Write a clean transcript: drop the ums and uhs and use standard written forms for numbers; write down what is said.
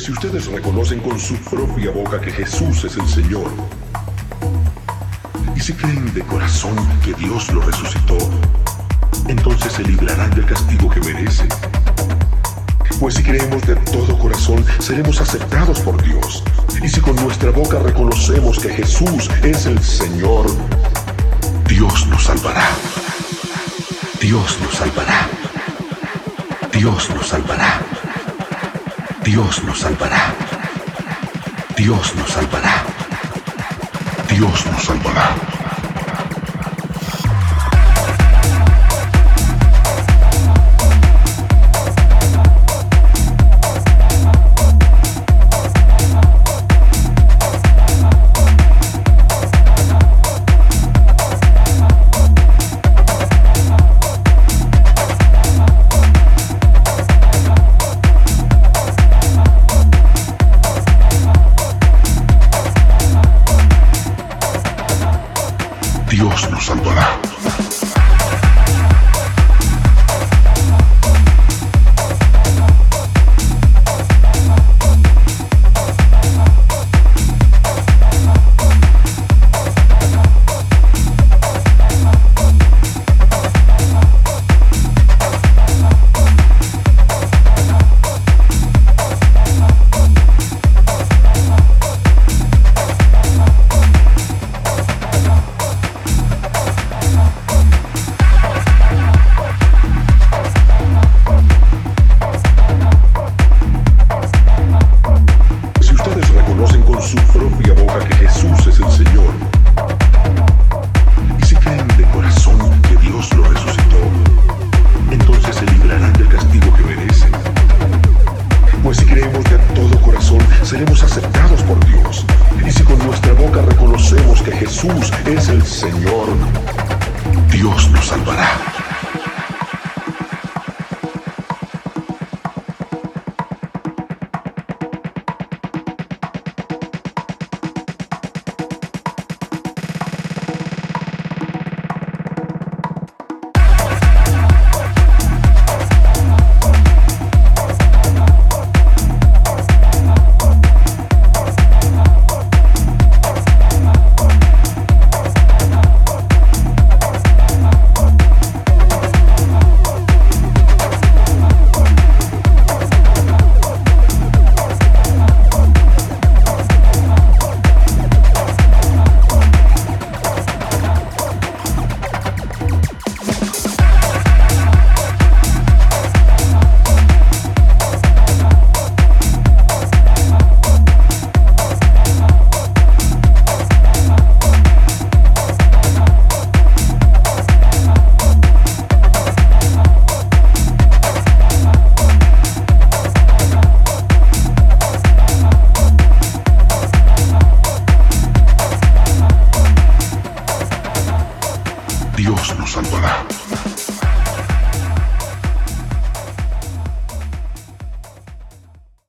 Si ustedes reconocen con su propia boca que Jesús es el Señor, y si creen de corazón que Dios lo resucitó, entonces se librarán del castigo que merecen. Pues si creemos de todo corazón, seremos aceptados por Dios. Y si con nuestra boca reconocemos que Jesús es el Señor, Dios nos salvará. Dios nos salvará. Dios nos salvará. Dios nos salvará. Dios nos salvará. Dios nos salvará. Dios nos salvará. Su propia boca que Jesús es el Señor, y si creen de corazón que Dios lo resucitó, entonces se librarán del castigo que merecen. Pues si creemos de todo corazón, seremos aceptados por Dios. Y si con nuestra boca reconocemos que Jesús es el Señor, Dios nos salvará. Dios nos salvará.